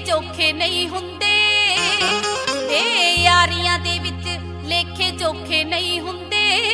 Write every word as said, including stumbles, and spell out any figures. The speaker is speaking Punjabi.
जोखे नहीं हुंदे ए यारियां दे विच लेखे जोखे नहीं हुंदे।